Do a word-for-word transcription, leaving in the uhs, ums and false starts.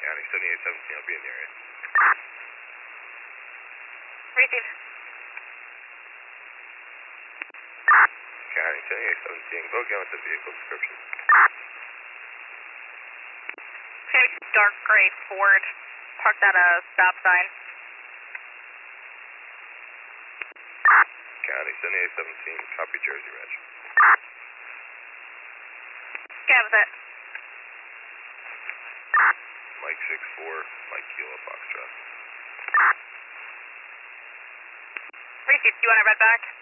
County seventy-eight seventeen, I'll be in the area. Receive. County seventy-eight seventeen, go again with the vehicle description. It's gonna be dark gray Ford, parked at a stop sign. County seventy-eight seventeen, copy Jersey Reg. Yeah, was it? Mike six four, Mike Kilo Foxtrot. Receive. Do you want a red back?